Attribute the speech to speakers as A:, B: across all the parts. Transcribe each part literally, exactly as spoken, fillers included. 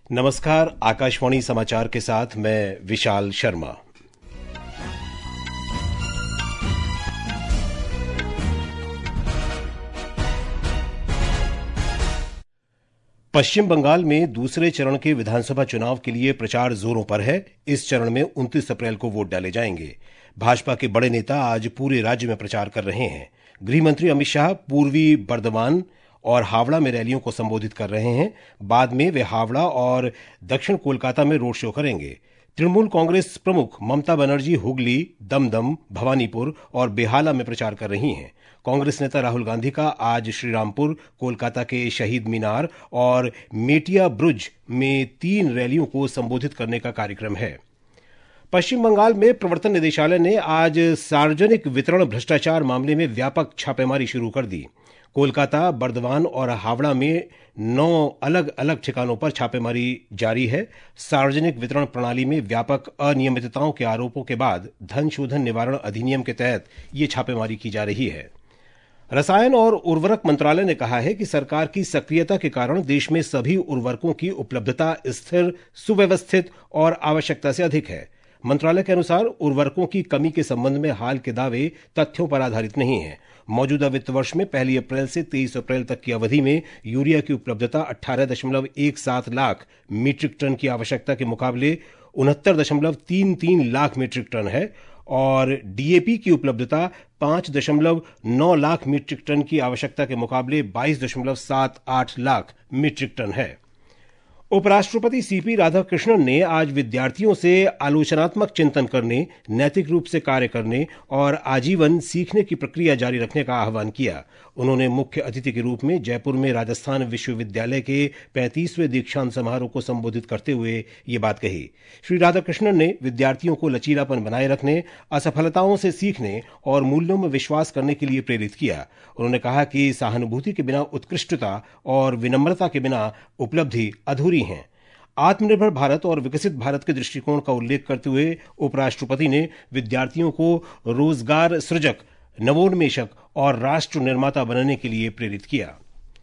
A: नमस्कार, आकाशवाणी समाचार के साथ मैं विशाल शर्मा। पश्चिम बंगाल में दूसरे चरण के विधानसभा चुनाव के लिए प्रचार जोरों पर है। इस चरण में उनतीस अप्रैल को वोट डाले जाएंगे। भाजपा के बड़े नेता आज पूरे राज्य में प्रचार कर रहे हैं। गृह मंत्री अमित शाह पूर्वी बर्धमान और हावड़ा में रैलियों को संबोधित कर रहे हैं। बाद में वे हावड़ा और दक्षिण कोलकाता में रोड शो करेंगे। तृणमूल कांग्रेस प्रमुख ममता बनर्जी हुगली, दमदम, भवानीपुर और बेहाला में प्रचार कर रही हैं। कांग्रेस नेता राहुल गांधी का आज श्रीरामपुर, कोलकाता के शहीद मीनार और मेटिया ब्रुज में तीन रैलियों को संबोधित करने का कार्यक्रम है। पश्चिम बंगाल में प्रवर्तन निदेशालय ने आज सार्वजनिक वितरण भ्रष्टाचार मामले में व्यापक छापेमारी शुरू कर दी। कोलकाता, बर्दवान और हावड़ा में नौ अलग अलग ठिकानों पर छापेमारी जारी है। सार्वजनिक वितरण प्रणाली में व्यापक अनियमितताओं के आरोपों के बाद धन शोधन निवारण अधिनियम के तहत ये छापेमारी की जा रही है। रसायन और उर्वरक मंत्रालय ने कहा है कि सरकार की सक्रियता के कारण देश में सभी उर्वरकों की उपलब्धता स्थिर, सुव्यवस्थित और आवश्यकता से अधिक है। मंत्रालय के अनुसार उर्वरकों की कमी के संबंध में हाल के दावे तथ्यों पर आधारित नहीं है। मौजूदा वित्त वर्ष में पहली अप्रैल से तेईस अप्रैल तक की अवधि में यूरिया की उपलब्धता अठारह दशमलव एक सात लाख मीट्रिक टन की आवश्यकता के मुकाबले उनहत्तर दशमलव तीन तीन लाख मीट्रिक टन है और डीएपी की उपलब्धता पांच दशमलव नौ लाख मीट्रिक टन की आवश्यकता के मुकाबले बाईस दशमलव सात आठ लाख मीट्रिक टन है। उपराष्ट्रपति सीपी राधाकृष्णन ने आज विद्यार्थियों से आलोचनात्मक चिंतन करने, नैतिक रूप से कार्य करने और आजीवन सीखने की प्रक्रिया जारी रखने का आह्वान किया। उन्होंने मुख्य अतिथि के रूप में जयपुर में राजस्थान विश्वविद्यालय के पैंतीसवें दीक्षांत समारोह को संबोधित करते हुए ये बात कही। श्री राधाकृष्णन ने विद्यार्थियों को लचीलापन बनाए रखने, असफलताओं से सीखने और मूल्यों में विश्वास करने के लिए प्रेरित किया। उन्होंने कहा कि सहानुभूति के बिना उत्कृष्टता और विनम्रता के बिना उपलब्धि अधूरी हैं। आत्मनिर्भर भारत और विकसित भारत के दृष्टिकोण का उल्लेख करते हुए उपराष्ट्रपति ने विद्यार्थियों को रोजगार सृजक, नवोन्मेषक और राष्ट्र निर्माता बनने के लिए प्रेरित किया।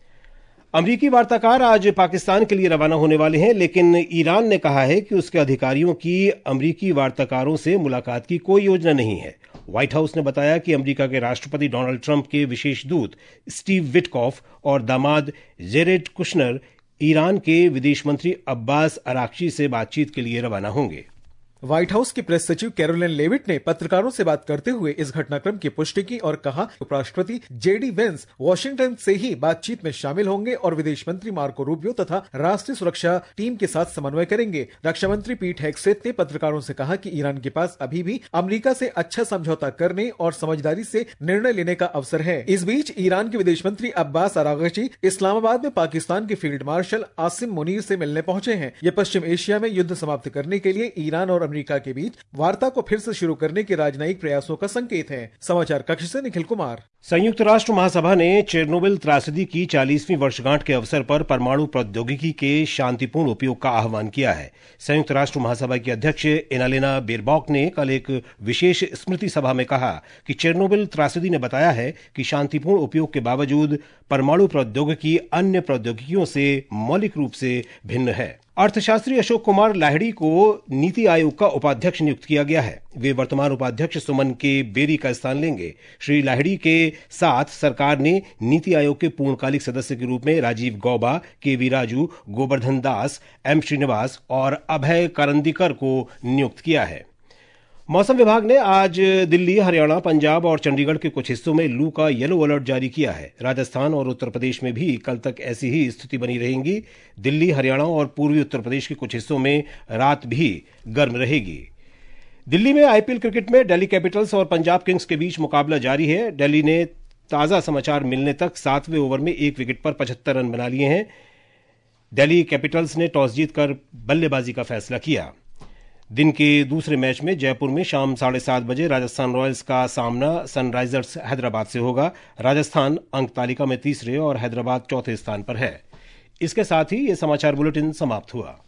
A: अमेरिकी वार्ताकार आज पाकिस्तान के लिए रवाना होने वाले हैं, लेकिन ईरान ने कहा है कि उसके अधिकारियों की अमेरिकी वार्ताकारों से मुलाकात की कोई योजना नहीं है। व्हाइट हाउस ने बताया कि अमेरिका के राष्ट्रपति डोनाल्ड ट्रंप के विशेष दूत स्टीव विटकॉफ और दामाद जेरेड कुशनर ईरान के विदेश मंत्री अब्बास अराक्ची से बातचीत के लिए रवाना होंगे।
B: व्हाइट हाउस की प्रेस सचिव कैरोलिन लेविट ने पत्रकारों से बात करते हुए इस घटनाक्रम की पुष्टि की और कहा उपराष्ट्रपति जेडी वेंस वॉशिंगटन से ही बातचीत में शामिल होंगे और विदेश मंत्री मार्को रूबियो तथा राष्ट्रीय सुरक्षा टीम के साथ समन्वय करेंगे। रक्षा मंत्री पीट हेगसेथ ने पत्रकारों से कहा कि ईरान के पास अभी भी अमेरिका से अच्छा समझौता करने और समझदारी से निर्णय लेने का अवसर है। इस बीच ईरान के विदेश मंत्री अब्बास अरागची इस्लामाबाद में पाकिस्तान के फील्ड मार्शल आसिम मुनीर से मिलने पहुंचे हैं। ये पश्चिम एशिया में युद्ध समाप्त करने के लिए ईरान और अमेरिका के बीच वार्ता को फिर से शुरू करने के राजनयिक प्रयासों का संकेत है। समाचार कक्ष से निखिल कुमार।
A: संयुक्त राष्ट्र महासभा ने चेरनोबिल त्रासदी की चालीसवीं वर्षगांठ के अवसर पर परमाणु प्रौद्योगिकी के शांतिपूर्ण उपयोग का आह्वान किया है। संयुक्त राष्ट्र महासभा की अध्यक्ष एनालेना बेरबॉक ने कल एक विशेष स्मृति सभा में कहा कि चेरनोबिल त्रासदी ने बताया है कि शांतिपूर्ण उपयोग के बावजूद परमाणु प्रौद्योगिकी अन्य प्रौद्योगिकियों से मौलिक रूप से भिन्न है। अर्थशास्त्री अशोक कुमार लाहिड़ी को नीति आयोग का उपाध्यक्ष नियुक्त किया गया है। वे वर्तमान उपाध्यक्ष सुमन के बेरी का स्थान लेंगे। श्री लाहिड़ी के साथ सरकार ने नीति आयोग के पूर्णकालिक सदस्य के रूप में Rajiv Gauba, K V Raju, Govardhan Das, M Srinivas और अभय करंदीकर को नियुक्त किया है। मौसम विभाग ने आज दिल्ली, हरियाणा, पंजाब और चंडीगढ़ के कुछ हिस्सों में लू का येलो अलर्ट जारी किया है। राजस्थान और उत्तर प्रदेश में भी कल तक ऐसी ही स्थिति बनी रहेगी। दिल्ली, हरियाणा और पूर्वी उत्तर प्रदेश के कुछ हिस्सों में रात भी गर्म रहेगी। दिल्ली में आईपीएल क्रिकेट में दिल्ली कैपिटल्स और पंजाब किंग्स के बीच मुकाबला जारी है। दिल्ली ने ताजा समाचार मिलने तक सातवें ओवर में एक विकेट पर पचहत्तर रन बना लिए हैं। दिल्ली कैपिटल्स ने टॉस जीतकर बल्लेबाजी का फैसला किया। दिन के दूसरे मैच में जयपुर में शाम साढ़े सात बजे राजस्थान रॉयल्स का सामना सनराइजर्स हैदराबाद से होगा। राजस्थान अंक तालिका में तीसरे और हैदराबाद चौथे स्थान पर है। इसके साथ ही ये समाचार बुलेटिन समाप्त हुआ।